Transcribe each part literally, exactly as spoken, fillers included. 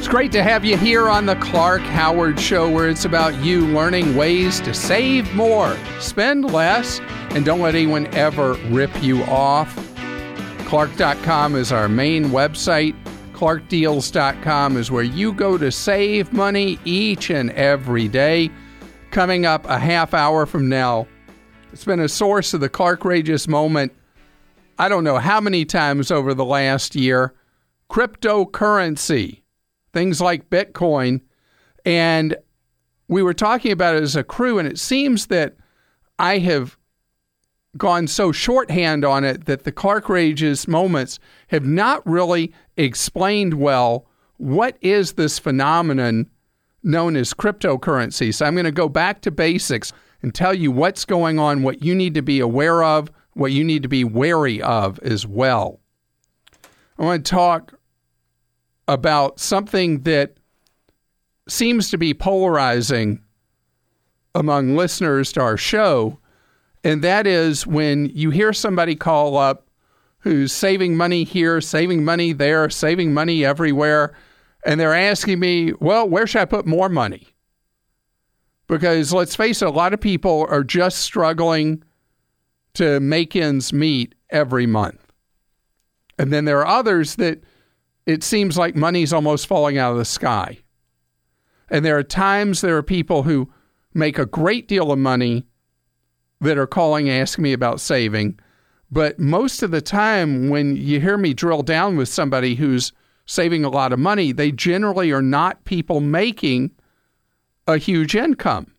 It's great to have you here on the Clark Howard Show, where it's about you learning ways to save more, spend less, and don't let anyone ever rip you off. Clark dot com is our main website. Clark Deals dot com is where you go to save money each and every day. Coming up a half hour from now, it's been a source of the Clarkrageous moment, I don't know how many times over the last year. Cryptocurrency, things like Bitcoin. And we were talking about it as a crew, and it seems that I have gone so shorthand on it that the Clarkrageous moments have not really explained well what is this phenomenon known as cryptocurrency. So I'm going to go back to basics and tell you what's going on, what you need to be aware of, what you need to be wary of as well. I want to talk about something that seems to be polarizing among listeners to our show, and that is when you hear somebody call up who's saving money here, saving money there, saving money everywhere, and they're asking me, well, where should I put more money? Because let's face it, a lot of people are just struggling to make ends meet every month. And then there are others that it seems like money's almost falling out of the sky. And there are times there are people who make a great deal of money that are calling, asking me about saving. But most of the time, when you hear me drill down with somebody who's saving a lot of money, they generally are not people making a huge income.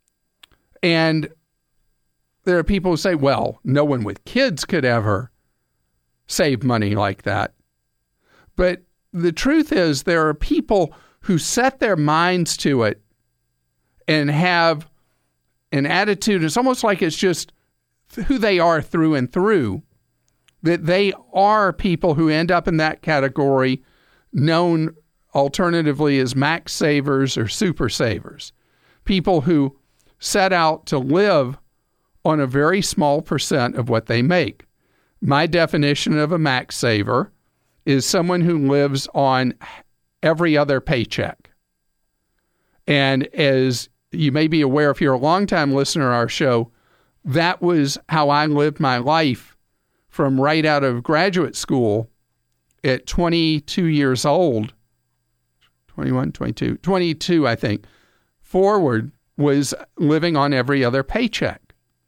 And there are people who say, well, no one with kids could ever save money like that. But the truth is, there are people who set their minds to it and have an attitude. It's almost like it's just who they are through and through, that they are people who end up in that category, known alternatively as max savers or super savers. People who set out to live on a very small percent of what they make. My definition of a max saver is someone who lives on every other paycheck. And as you may be aware, if you're a longtime listener to our show, that was how I lived my life from right out of graduate school at twenty-two years old, twenty-one, twenty-two, twenty-two, I think, forward, was living on every other paycheck.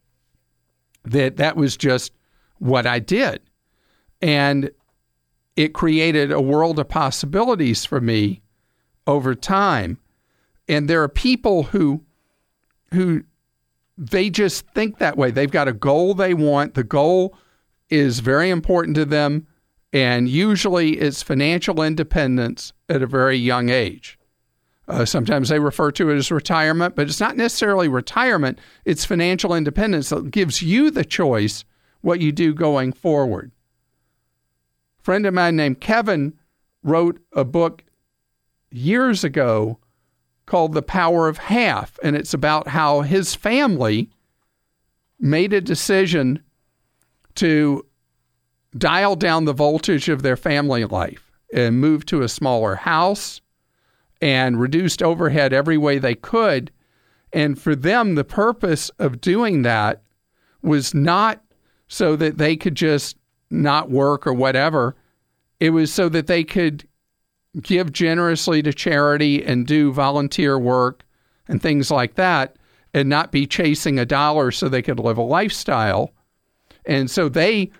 That that was just what I did. And it created a world of possibilities for me over time. And there are people who, who they just think that way. They've got a goal they want. The goal is very important to them. And usually it's financial independence at a very young age. Uh, sometimes they refer to it as retirement, but it's not necessarily retirement. It's financial independence that gives you the choice what you do going forward. A friend of mine named Kevin wrote a book years ago called The Power of Half, and it's about how his family made a decision to dial down the voltage of their family life and move to a smaller house and reduced overhead every way they could. And for them, the purpose of doing that was not so that they could just not work or whatever. It was so that they could give generously to charity and do volunteer work and things like that and not be chasing a dollar so they could live a lifestyle. And so they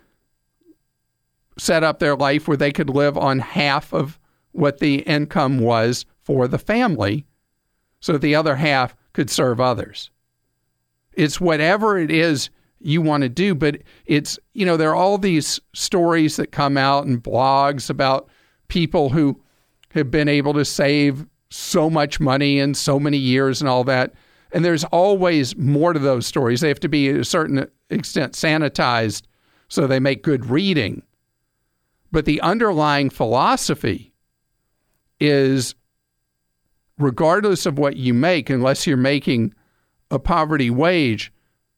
set up their life where they could live on half of what the income was for the family so that the other half could serve others. It's whatever it is you want to do, but it's, you know, there are all these stories that come out in blogs about people who have been able to save so much money in so many years and all that. And there's always more to those stories. They have to be to a certain extent sanitized so they make good reading. But the underlying philosophy is, regardless of what you make, unless you're making a poverty wage,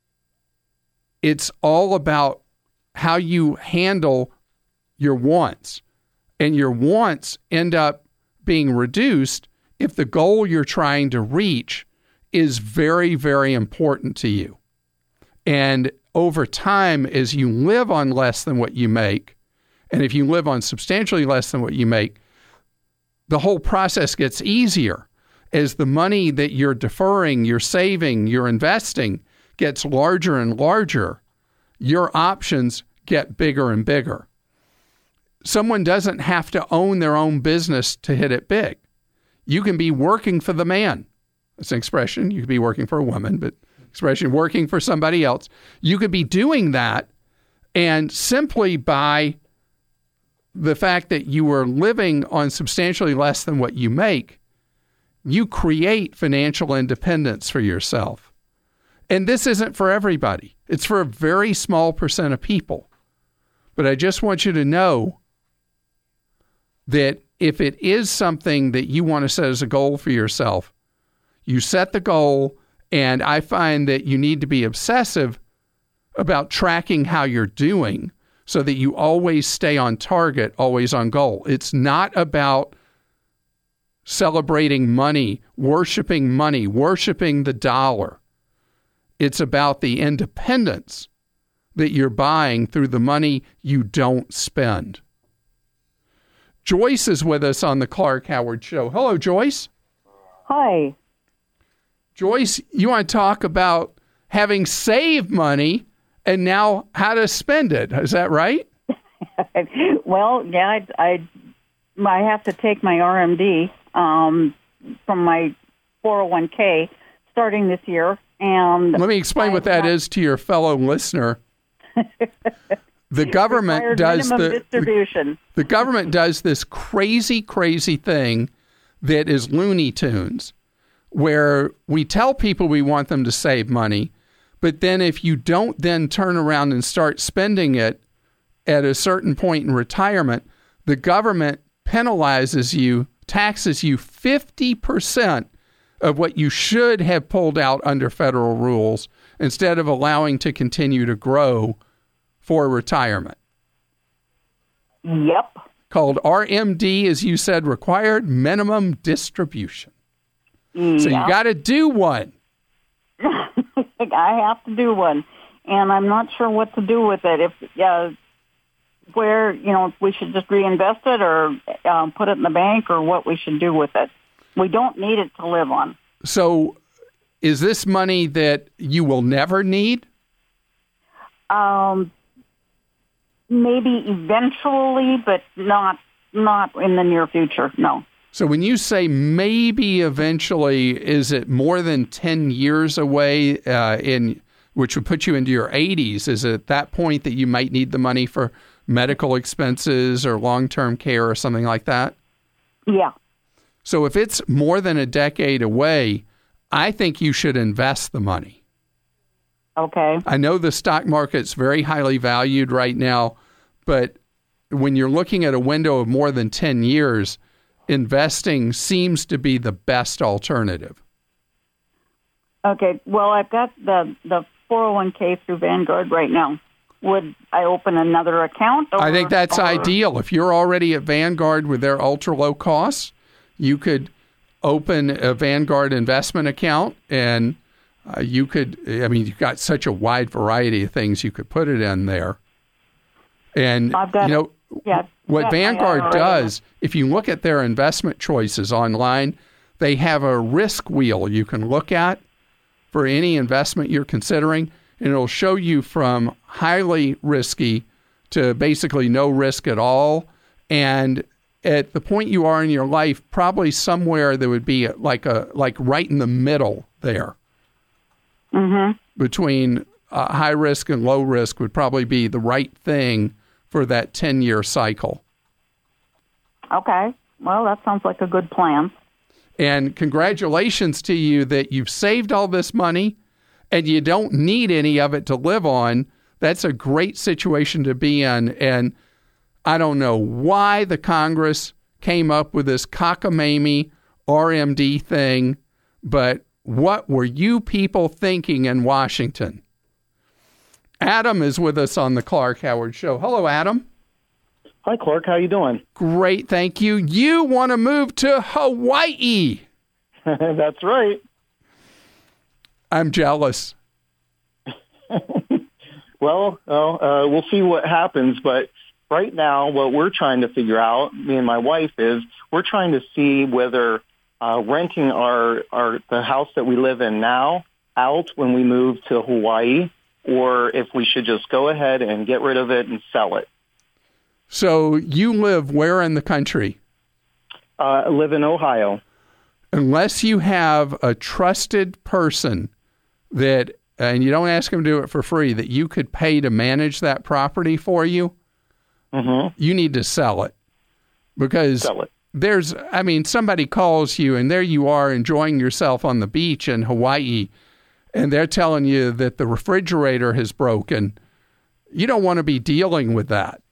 it's all about how you handle your wants. And your wants end up being reduced if the goal you're trying to reach is very, very important to you. And over time, as you live on less than what you make, and if you live on substantially less than what you make, the whole process gets easier. As the money that you're deferring, you're saving, you're investing gets larger and larger, your options get bigger and bigger. Someone doesn't have to own their own business to hit it big. You can be working for the man. That's an expression. You could be working for a woman, but expression, working for somebody else. You could be doing that, and simply by the fact that you are living on substantially less than what you make, you create financial independence for yourself. And this isn't for everybody. It's for a very small percent of people. But I just want you to know that if it is something that you want to set as a goal for yourself, you set the goal, and I find that you need to be obsessive about tracking how you're doing so that you always stay on target, always on goal. It's not about celebrating money, worshiping money, worshiping the dollar. It's about the independence that you're buying through the money you don't spend. Joyce is with us on the Clark Howard Show. Hello, Joyce. Hi. Joyce, you want to talk about having saved money and now how to spend it. Is that right? Well, yeah, I, I, I have to take my R M D um, from my four oh one k starting this year. And let me explain I what that not, is to your fellow listener. The government does the distribution. The, the government does this crazy, crazy thing that is Looney Tunes, where we tell people we want them to save money, but then if you don't then turn around and start spending it at a certain point in retirement, the government penalizes you, taxes you fifty percent of what you should have pulled out under federal rules instead of allowing to continue to grow for retirement. Yep. Called R M D, as you said, required minimum distribution. Yep. So you got to do one. I have to do one, and I'm not sure what to do with it. If uh, where you know if we should just reinvest it or um, put it in the bank, or what we should do with it. We don't need it to live on. So, is this money that you will never need? Um, maybe eventually, but not not in the near future. No. So when you say maybe eventually, is it more than ten years away, uh, in which would put you into your eighties? Is it at that point that you might need the money for medical expenses or long-term care or something like that? Yeah. So if it's more than a decade away, I think you should invest the money. Okay. I know the stock market's very highly valued right now, but when you're looking at a window of more than ten years, investing seems to be the best alternative. Okay. Well, I've got the, the four oh one k through Vanguard right now. Would I open another account? Or, I think that's or... ideal. If you're already at Vanguard with their ultra low costs, you could open a Vanguard investment account, and uh, you could, I mean, you've got such a wide variety of things you could put it in there. And, I've got, you know, yeah, what Vanguard does, if you look at their investment choices online, they have a risk wheel you can look at for any investment you're considering, and it'll show you from highly risky to basically no risk at all. And at the point you are in your life, probably somewhere there would be like a like right in the middle there. Mm-hmm. Between uh, high risk and low risk would probably be the right thing for that ten-year cycle. Okay. Well, that sounds like a good plan. And congratulations to you that you've saved all this money and you don't need any of it to live on. That's a great situation to be in. And I don't know why the Congress came up with this cockamamie R M D thing, but what were you people thinking in Washington? Adam is with us on the Clark Howard Show. Hello, Adam. Hi, Clark. How you doing? Great, thank you. You want to move to Hawaii. That's right. I'm jealous. Well, well uh, we'll see what happens. But right now, what we're trying to figure out, me and my wife, is we're trying to see whether uh, renting our, our the house that we live in now out when we move to Hawaii, or if we should just go ahead and get rid of it and sell it. So you live where in the country? Uh, I live in Ohio. Unless you have a trusted person that, and you don't ask them to do it for free, that you could pay to manage that property for you, mm-hmm. you need to sell it. Because sell it. There's, I mean, somebody calls you and there you are enjoying yourself on the beach in Hawaii, and they're telling you that the refrigerator has broken. You don't want to be dealing with that.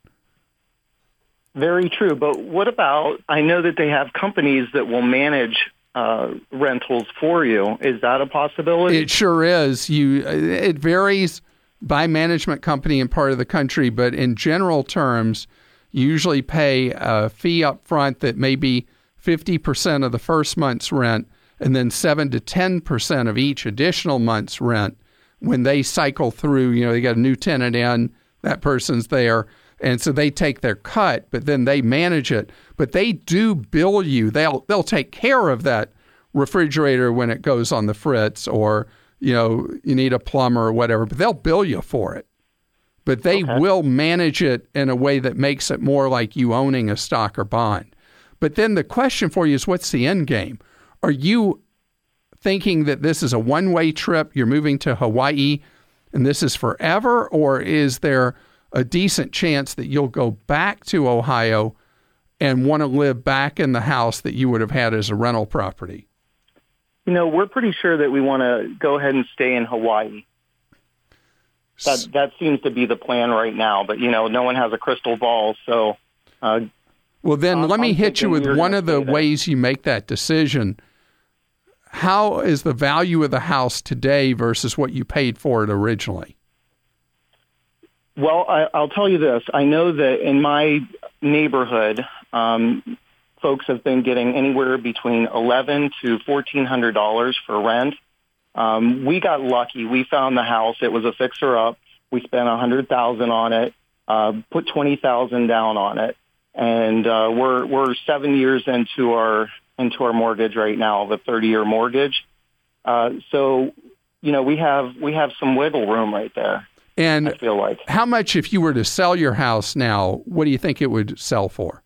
Very true. But what about, I know that they have companies that will manage uh, rentals for you. Is that a possibility? It sure is. You, it varies by management company and part of the country, but in general terms, you usually pay a fee up front that may be fifty percent of the first month's rent and then seven to ten percent of each additional month's rent when they cycle through. You know, they got a new tenant in, that person's there, and so they take their cut, but then they manage it. But they do bill you. They'll they'll take care of that refrigerator when it goes on the fritz, or, you know, you need a plumber or whatever, but they'll bill you for it. But they okay. will manage it in a way that makes it more like you owning a stock or bond. But then the question for you is, what's the end game? Are you thinking that this is a one-way trip, you're moving to Hawaii, and this is forever? Or is there a decent chance that you'll go back to Ohio and want to live back in the house that you would have had as a rental property? You know, we're pretty sure that we want to go ahead and stay in Hawaii. That that seems to be the plan right now. But, you know, no one has a crystal ball, so... Uh, well, then let me hit you with one of the ways you make that decision. How is the value of the house today versus what you paid for it originally? Well, I, I'll tell you this. I know that in my neighborhood, um, folks have been getting anywhere between eleven to fourteen hundred dollars for rent. Um, we got lucky. We found the house. It was a fixer-up. We spent a hundred thousand on it. Uh, put twenty thousand down on it, and uh, we're we're seven years into our into our mortgage right now, the thirty-year mortgage. Uh, so, you know, we have we have some wiggle room right there. And I feel like, how much, if you were to sell your house now, what do you think it would sell for?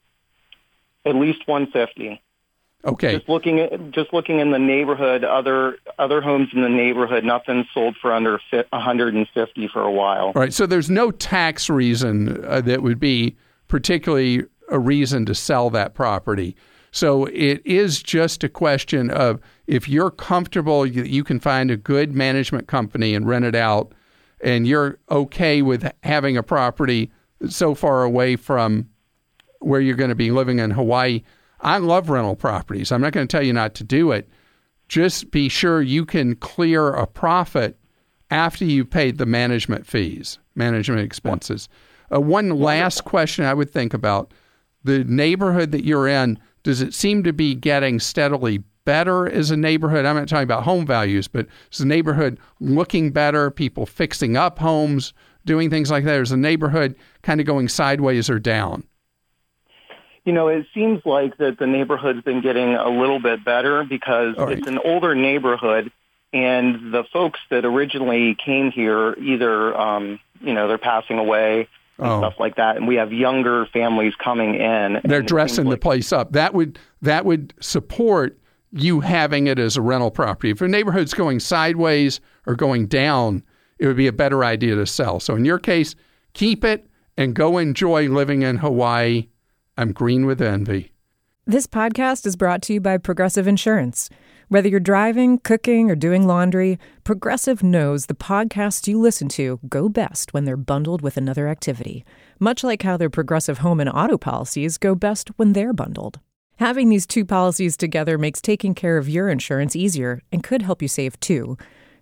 At least one fifty. Okay. Just looking at just looking in the neighborhood, other other homes in the neighborhood, nothing sold for under one hundred fifty for a while. All right. So there's no tax reason uh, that would be particularly a reason to sell that property. So it is just a question of, if you're comfortable, you, you can find a good management company and rent it out, and you're okay with having a property so far away from where you're going to be living in Hawaii. I love rental properties. I'm not going to tell you not to do it. Just be sure you can clear a profit after you paid the management fees, management expenses. Uh, one last question I would think about. The neighborhood that you're in, does it seem to be getting steadily better as a neighborhood? I'm not talking about home values, but is the neighborhood looking better, people fixing up homes, doing things like that? Or is the neighborhood kind of going sideways or down? You know, it seems like that the neighborhood's been getting a little bit better because right. It's an older neighborhood, and the folks that originally came here, either, um, you know, they're passing away and oh. stuff like that, and we have younger families coming in. They're dressing like- the place up. That would that would support you having it as a rental property. If a neighborhood's going sideways or going down, it would be a better idea to sell. So in your case, keep it and go enjoy living in Hawaii. I'm green with envy. This podcast is brought to you by Progressive Insurance. Whether you're driving, cooking, or doing laundry, Progressive knows the podcasts you listen to go best when they're bundled with another activity, much like how their Progressive home and auto policies go best when they're bundled. Having these two policies together makes taking care of your insurance easier and could help you save too.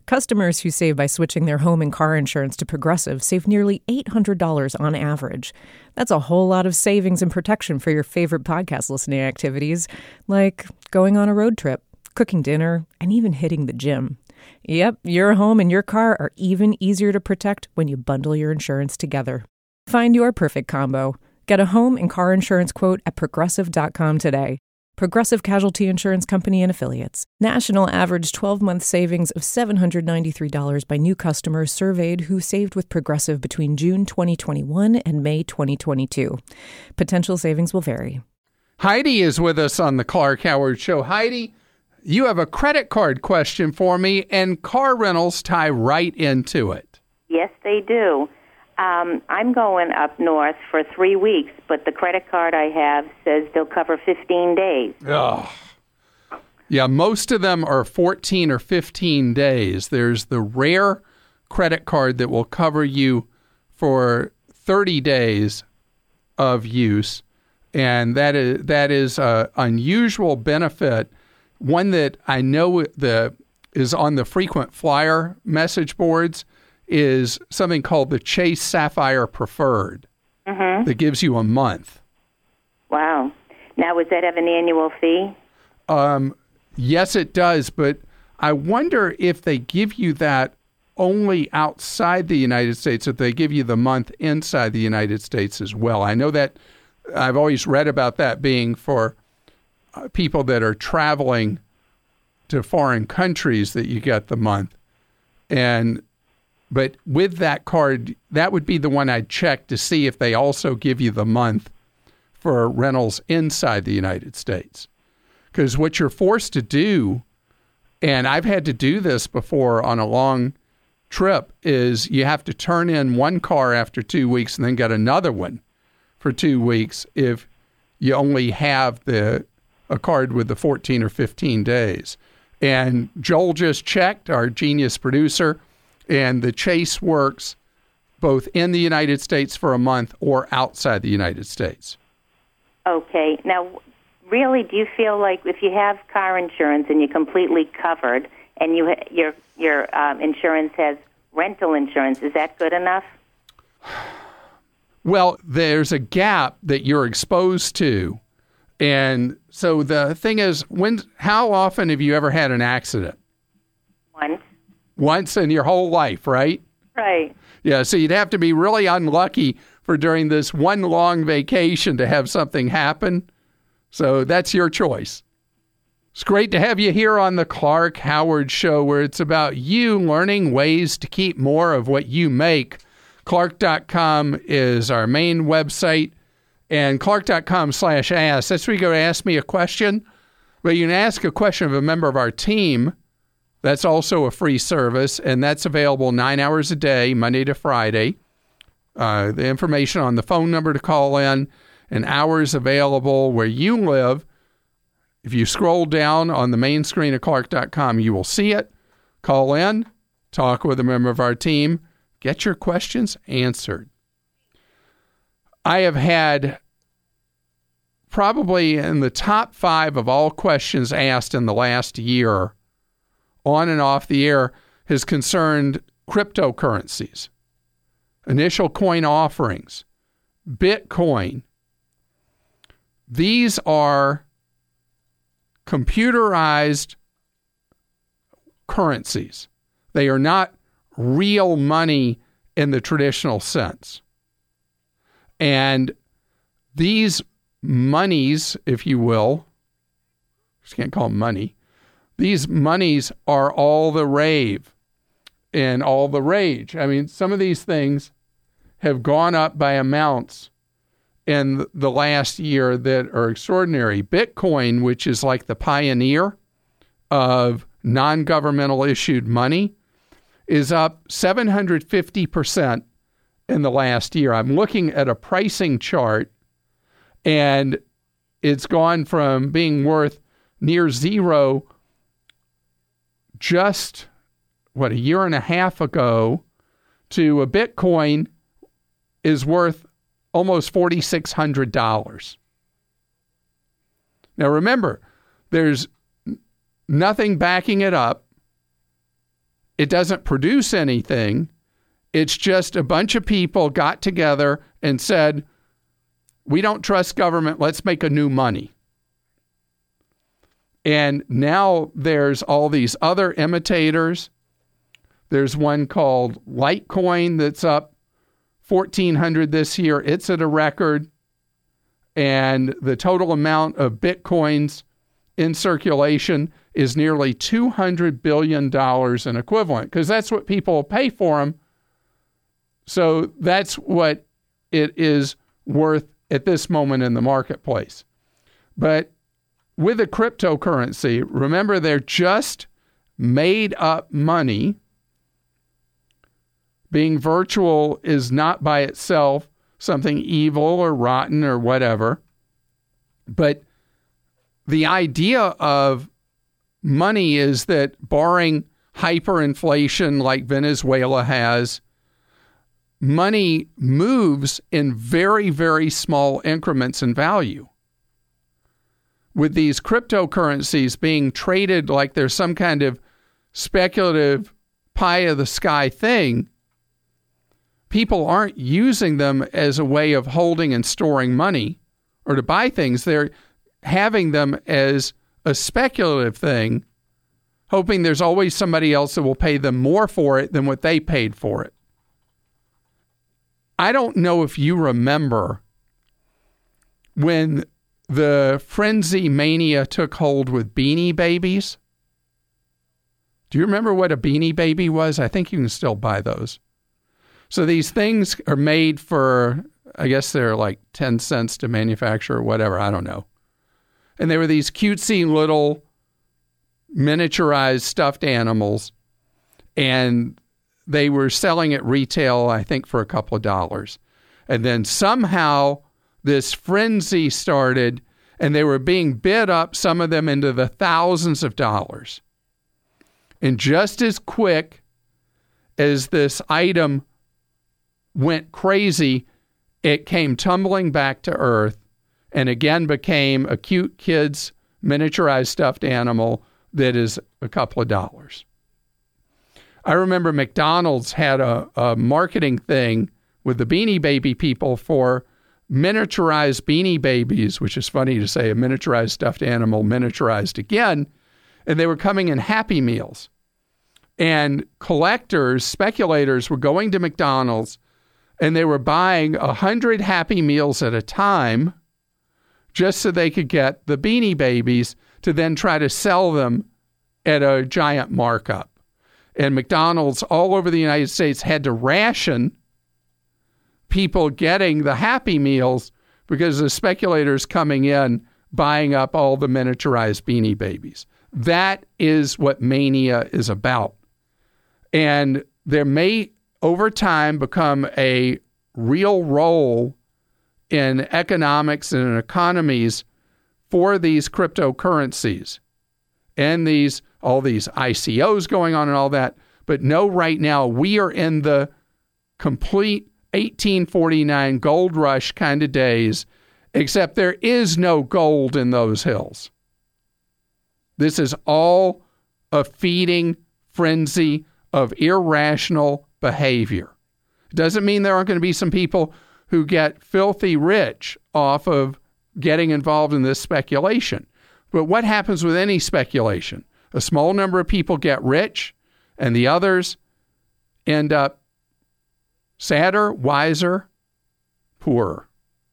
Customers who save by switching their home and car insurance to Progressive save nearly eight hundred dollars on average. That's a whole lot of savings and protection for your favorite podcast listening activities, like going on a road trip, cooking dinner, and even hitting the gym. Yep, your home and your car are even easier to protect when you bundle your insurance together. Find your perfect combo. Get a home and car insurance quote at progressive dot com today. Progressive Casualty Insurance Company and Affiliates. National average twelve-month savings of seven hundred ninety-three dollars by new customers surveyed who saved with Progressive between June twenty twenty-one and May twenty twenty-two. Potential savings will vary. Heidi is with us on the Clark Howard Show. Heidi, you have a credit card question for me, and car rentals tie right into it. Yes, they do. Um, I'm going up north for three weeks, but the credit card I have says they'll cover fifteen days. Ugh. Yeah, most of them are fourteen or fifteen days. There's the rare credit card that will cover you for thirty days of use, and that is that is an unusual benefit, one that I know the is on the frequent flyer message boards, is something called the Chase Sapphire Preferred mm-hmm. that gives you a month. Wow. Now, does that have an annual fee? Um, yes, it does, but I wonder if they give you that only outside the United States, if they give you the month inside the United States as well. I know that I've always read about that being for uh, people that are traveling to foreign countries that you get the month. And But with that card, that would be the one I'd check to see if they also give you the month for rentals inside the United States. Because what you're forced to do, and I've had to do this before on a long trip, is you have to turn in one car after two weeks and then get another one for two weeks if you only have the a card with the fourteen or fifteen days. And Joel just checked, our genius producer, and the Chase works both in the United States for a month or outside the United States. Okay. Now, really, do you feel like if you have car insurance and you're completely covered and you ha- your your um, insurance has rental insurance, is that good enough? Well, there's a gap that you're exposed to. And so the thing is, when how often have you ever had an accident? Once. Once in your whole life, right? Right. Yeah, so you'd have to be really unlucky for during this one long vacation to have something happen. So that's your choice. It's great to have you here on the Clark Howard Show, where it's about you learning ways to keep more of what you make. Clark dot com is our main website, and Clark dot com slash ask. That's where you go to ask me a question. But you can ask a question of a member of our team. That's also a free service, and that's available nine hours a day, Monday to Friday. Uh, the information on the phone number to call in and hours available where you live. If you scroll down on the main screen of Clark dot com, you will see it. Call in, talk with a member of our team, get your questions answered. I have had probably in the top five of all questions asked in the last year on and off the air has concerned cryptocurrencies, initial coin offerings, Bitcoin. These are computerized currencies. They are not real money in the traditional sense. And these monies, if you will, just can't call them money, these monies are all the rave and all the rage. I mean, some of these things have gone up by amounts in the last year that are extraordinary. Bitcoin, which is like the pioneer of non-governmental issued money, is up seven hundred fifty percent in the last year. I'm looking at a pricing chart, and it's gone from being worth near zero just, what, a year and a half ago, to a Bitcoin is worth almost four thousand six hundred dollars. Now remember, there's nothing backing it up. it doesn't produce anything. It's just a bunch of people got together and said, we don't trust government, let's make a new money. And now there's all these other imitators. There's one called Litecoin that's up fourteen hundred this year. It's at a record. And the total amount of Bitcoins in circulation is nearly two hundred billion dollars in equivalent, because that's what people pay for them. So that's what it is worth at this moment in the marketplace. But with a cryptocurrency, remember, they're just made up money. Being virtual is not by itself something evil or rotten or whatever. But the idea of money is that, barring hyperinflation like Venezuela has, money moves in very, very small increments in value. With these cryptocurrencies being traded like there's some kind of speculative pie-of-the-sky thing, people aren't using them as a way of holding and storing money or to buy things. They're having them as a speculative thing, hoping there's always somebody else that will pay them more for it than what they paid for it. I don't know if you remember when the frenzy mania took hold with Beanie Babies. Do you remember what a Beanie Baby was? I think you can still buy those. So these things are made for, I guess they're like ten cents to manufacture or whatever. I don't know. And they were these cutesy little miniaturized stuffed animals. And they were selling at retail, I think, for a couple of dollars. And then somehow this frenzy started, and they were being bid up, some of them into the thousands of dollars. And just as quick as this item went crazy, it came tumbling back to earth and again became a cute kid's miniaturized stuffed animal that is a couple of dollars. I remember McDonald's had a, a marketing thing with the Beanie Baby people for miniaturized Beanie Babies, which is funny to say, a miniaturized stuffed animal miniaturized again, and they were coming in Happy Meals. And collectors, speculators were going to McDonald's, and they were buying one hundred Happy Meals at a time just so they could get the Beanie Babies to then try to sell them at a giant markup. And McDonald's all over the United States had to ration people getting the Happy Meals because the speculators coming in buying up all the miniaturized Beanie Babies. That is what mania is about. And there may, over time, become a real role in economics and in economies for these cryptocurrencies and these all these I C Os going on and all that. But no, right now, we are in the complete eighteen forty-nine gold rush kind of days, except there is no gold in those hills. This is all a feeding frenzy of irrational behavior. It doesn't mean there aren't going to be some people who get filthy rich off of getting involved in this speculation. But what happens with any speculation? A small number of people get rich, and the others end up sadder, wiser, poorer.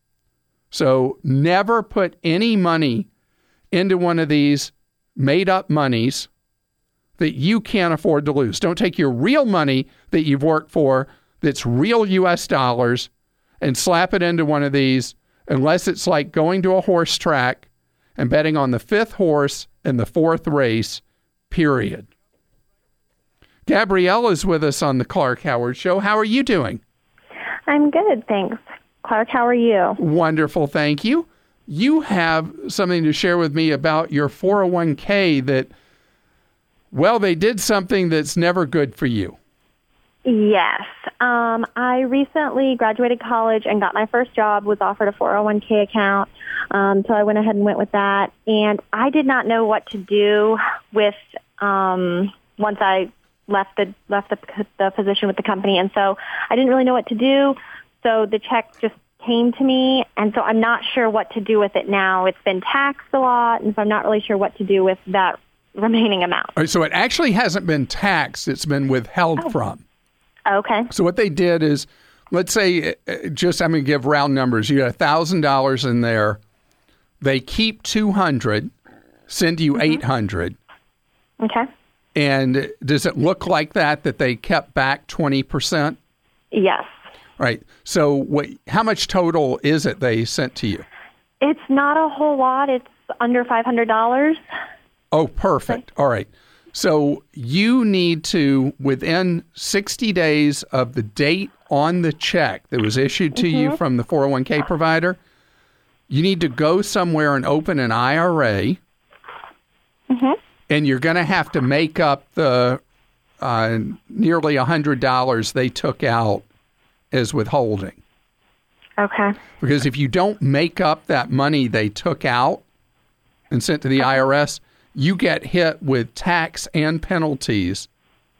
So never put any money into one of these made-up monies that you can't afford to lose. Don't take your real money that you've worked for, that's real U S dollars, and slap it into one of these, unless it's like going to a horse track and betting on the fifth horse in the fourth race, period. Gabrielle is with us on the Clark Howard Show. How are you doing? I'm good, thanks. Clark, how are you? Wonderful, thank you. You have something to share with me about your four oh one k that, well, they did something that's never good for you. Yes. Um, I recently graduated college and got my first job, was offered a four oh one k account, um, so I went ahead and went with that. And I did not know what to do with, um, once I left the left the, the position with the company, and so I didn't really know what to do. So the check just came to me, and so I'm not sure what to do with it now. It's been taxed a lot, and so I'm not really sure what to do with that remaining amount. All right, so it actually hasn't been taxed. It's been withheld Oh. from. Okay. So what they did is, let's say, uh, just I'm going to give round numbers. You got one thousand dollars in there. They keep two hundred dollars, send you eight hundred dollars. Okay. And does it look like that, that they kept back twenty percent? Yes. Right. So what? How much total is it they sent to you? It's not a whole lot. It's under five hundred dollars. Oh, perfect. All right. So you need to, within sixty days of the date on the check that was issued to you from the four oh one k provider, you need to go somewhere and open an I R A. Mm-hmm. And you're going to have to make up the uh, nearly one hundred dollars they took out as withholding. Okay. Because if you don't make up that money they took out and sent to the I R S, you get hit with tax and penalties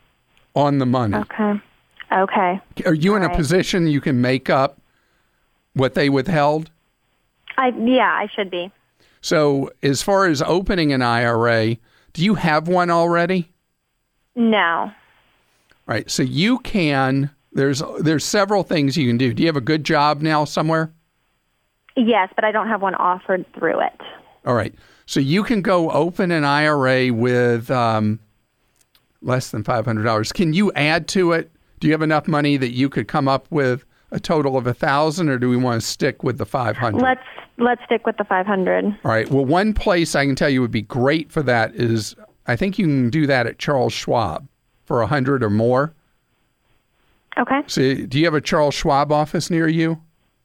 on the money. Okay. Okay. Are you in All a right. position you can make up what they withheld? I yeah, I should be. So as far as opening an I R A, do you have one already? No. Right. So you can, there's there's several things you can do. Do you have a good job now somewhere? Yes, but I don't have one offered through it. All right. So you can go open an I R A with um, less than five hundred dollars. Can you add to it? Do you have enough money that you could come up with a total of one thousand dollars, or do we want to stick with the five hundred dollars? Let's let's stick with the five hundred. All right. Well, one place I can tell you would be great for that is I think you can do that at Charles Schwab for one hundred or more. Okay. So do you have a Charles Schwab office near you?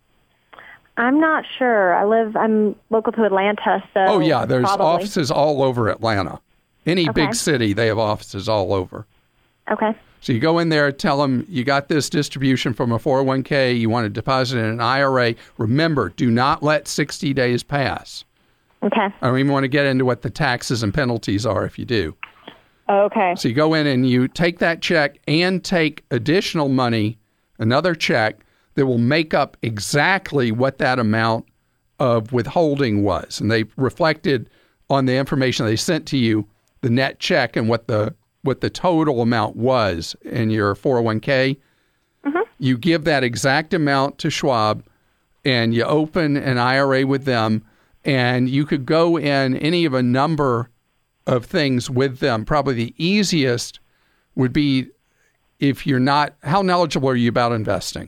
I'm not sure. I live. I'm local to Atlanta, so. Oh, yeah. There's probably. offices all over Atlanta. Any Okay. big city, they have offices all over. Okay. So you go in there, tell them you got this distribution from a four oh one k, you want to deposit in an I R A. Remember, do not let sixty days pass. Okay. I don't even want to get into what the taxes and penalties are if you do. Okay. So you go in and you take that check and take additional money, another check, that will make up exactly what that amount of withholding was. And they reflected on the information they sent to you, the net check and what the what the total amount was in your four oh one k. Mm-hmm. You give that exact amount to Schwab and you open an I R A with them, and you could go in any of a number of things with them. Probably the easiest would be if you're not, how knowledgeable are you about investing?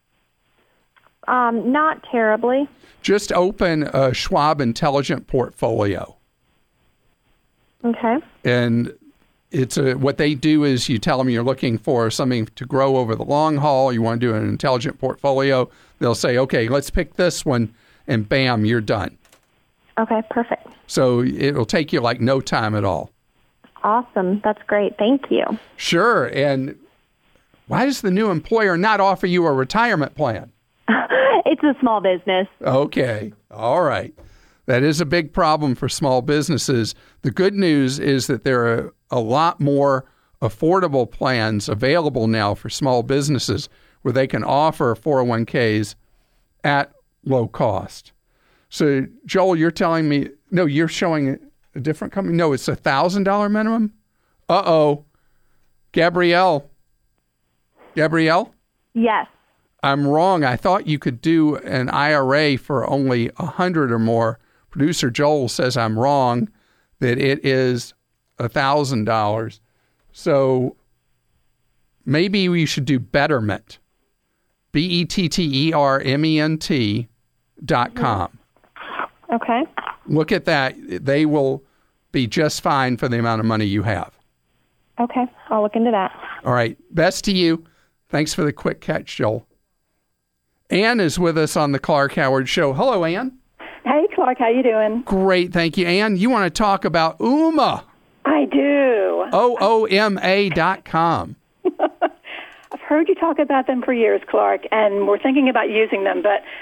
Um, not terribly. Just open a Schwab Intelligent Portfolio. Okay. And it's a, what they do is you tell them you're looking for something to grow over the long haul. You want to do an intelligent portfolio. They'll say, okay, let's pick this one, and bam, you're done. Okay, perfect. So it'll take you like no time at all. Awesome. That's great. Thank you. Sure. And why does the new employer not offer you a retirement plan? It's a small business. Okay. All right. That is a big problem for small businesses. The good news is that there are a lot more affordable plans available now for small businesses where they can offer four oh one k's at low cost. So, Joel, you're telling me, no, you're showing a different company? No, it's a one thousand dollars minimum? Uh-oh. Gabrielle. Gabrielle? Yes. I'm wrong. I thought you could do an I R A for only one hundred or more. Producer Joel says I'm wrong, that it is one thousand dollars. So maybe we should do Betterment. B E T T E R M E N T dot com. Okay. Look at that. They will be just fine for the amount of money you have. Okay. I'll look into that. All right. Best to you. Thanks for the quick catch, Joel. Ann is with us on the Clark Howard Show. Hello, Ann. Hey, Clark. How you doing? Great. Thank you. Ann, you want to talk about O M A. I do. O O M A dot com. I've heard you talk about them for years, Clark, and we're thinking about using them, but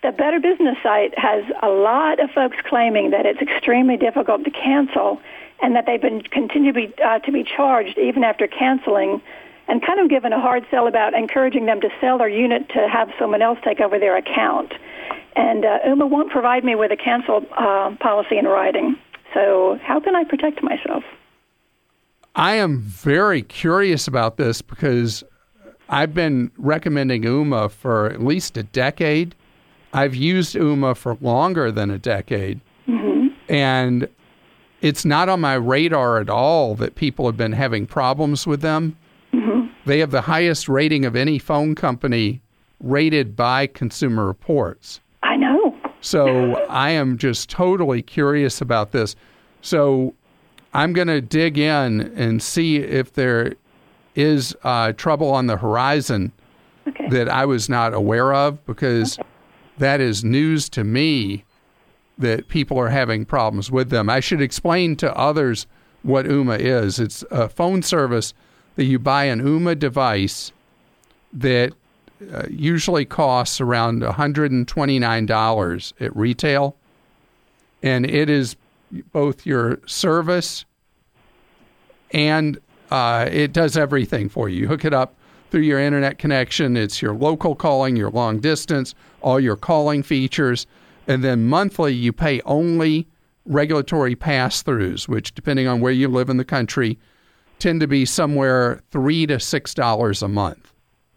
the Better Business site has a lot of folks claiming that it's extremely difficult to cancel and that they've been continue to be, uh, to be charged even after canceling, and kind of given a hard sell about encouraging them to sell their unit to have someone else take over their account. And uh, U M A won't provide me with a cancel uh, policy in writing. So how can I protect myself? I am very curious about this because I've been recommending U M A for at least a decade. I've used U M A for longer than a decade. Mm-hmm. And it's not on my radar at all that people have been having problems with them. Mm-hmm. They have the highest rating of any phone company rated by Consumer Reports. I know. So I am just totally curious about this. So I'm going to dig in and see if there is uh, trouble on the horizon okay. that I was not aware of, because okay. that is news to me that people are having problems with them. I should explain to others what U M A is. It's a phone service that you buy an U M A device that uh, usually costs around one hundred twenty-nine dollars at retail, and it is both your service and uh, it does everything for you. You hook it up through your internet connection. It's your local calling, your long distance, all your calling features. And then monthly, you pay only regulatory pass-throughs, which, depending on where you live in the country, tend to be somewhere three to six dollars a month.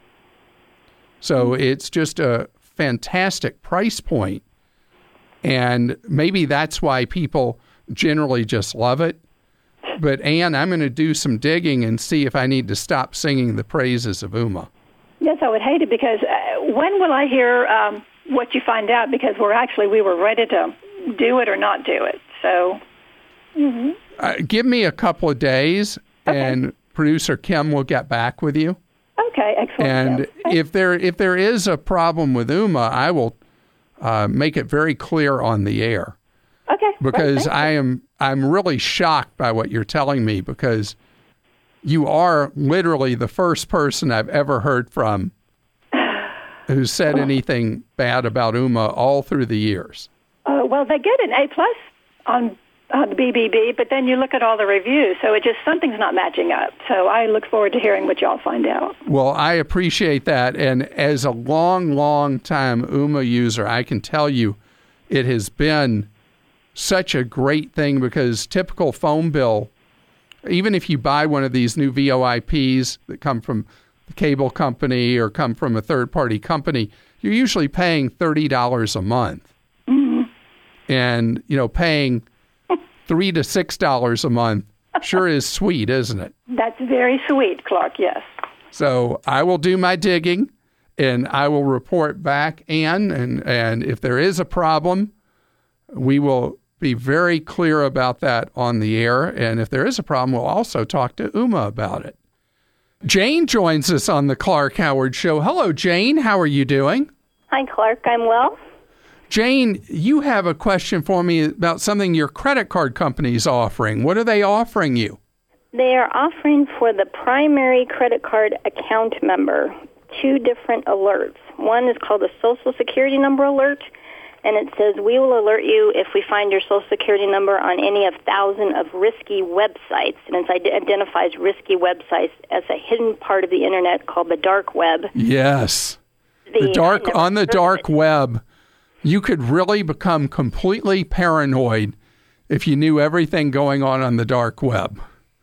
So it's just a fantastic price point. And maybe that's why people generally just love it. But, Ann, I'm going to do some digging and see if I need to stop singing the praises of U M A. Yes, I would hate it, because uh, when will I hear um, what you find out? Because we're actually, we were ready to do it or not do it. So mm-hmm. uh, give me a couple of days, okay. and producer Kim will get back with you. Okay, excellent. And okay. if there if there is a problem with U M A, I will uh, make it very clear on the air. Okay. Because right, I am I'm really shocked by what you're telling me, because you are literally the first person I've ever heard from who said anything bad about U M A all through the years. Uh, well, they get an A plus on on the B B B, but then you look at all the reviews, so it just something's not matching up. So I look forward to hearing what y'all find out. Well, I appreciate that, and as a long, long time U M A user, I can tell you it has been such a great thing, because typical phone bill, even if you buy one of these new V O I Ps that come from the cable company or come from a third-party company, you're usually paying thirty dollars a month. Mm-hmm. And, you know, paying three to six dollars a month sure is sweet, isn't it? That's very sweet, Clark, yes. So I will do my digging, and I will report back, Ann, and, and if there is a problem, we will be very clear about that on the air. And if there is a problem, we'll also talk to U M A about it. Jane joins us on the Clark Howard Show. Hello, Jane. How are you doing? Hi, Clark. I'm well. Jane, you have a question for me about something your credit card company is offering. What are they offering you? They are offering for the primary credit card account member two different alerts. One is called a Social Security number alert, and it says, we will alert you if we find your Social Security number on any of thousand of risky websites. And it identifies risky websites as a hidden part of the Internet called the dark web. Yes. The, the dark on the dark web, you could really become completely paranoid if you knew everything going on on the dark web.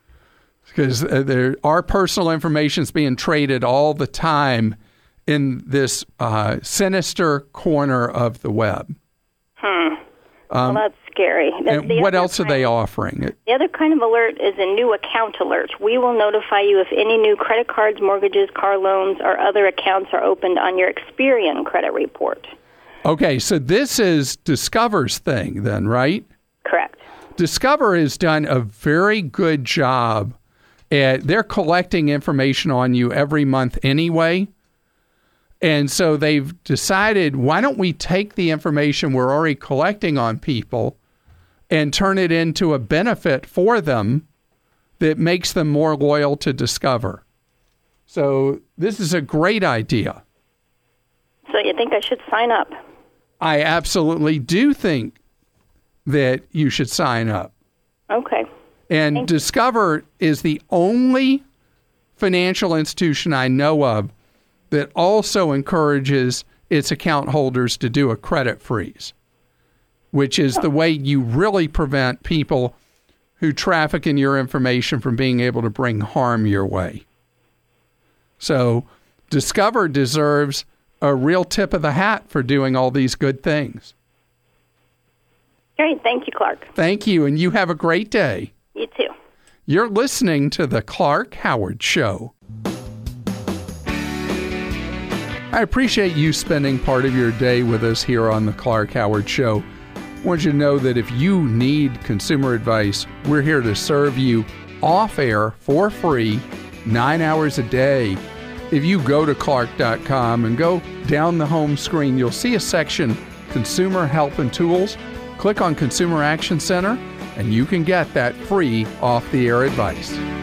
Because there, our personal information is being traded all the time in this uh, sinister corner of the web. Hmm. Um, well, that's scary. The, and the what else are kind, they offering? The other kind of alert is a new account alert. We will notify you if any new credit cards, mortgages, car loans, or other accounts are opened on your Experian credit report. Okay, so this is Discover's thing then, right? Correct. Discover has done a very good job at, they're collecting information on you every month anyway. And so they've decided, why don't we take the information we're already collecting on people and turn it into a benefit for them that makes them more loyal to Discover. So this is a great idea. So you think I should sign up? I absolutely do think that you should sign up. Okay. And Thank Discover is the only financial institution I know of that also encourages its account holders to do a credit freeze, which is the way you really prevent people who traffic in your information from being able to bring harm your way. So Discover deserves a real tip of the hat for doing all these good things. Great. Thank you, Clark. Thank you, and you have a great day. You too. You're listening to The Clark Howard Show. I appreciate you spending part of your day with us here on The Clark Howard Show. I want you to know that if you need consumer advice, we're here to serve you off air for free, nine hours a day. If you go to clark dot com and go down the home screen, you'll see a section, Consumer Help and Tools. Click on Consumer Action Center, and you can get that free off-the-air advice.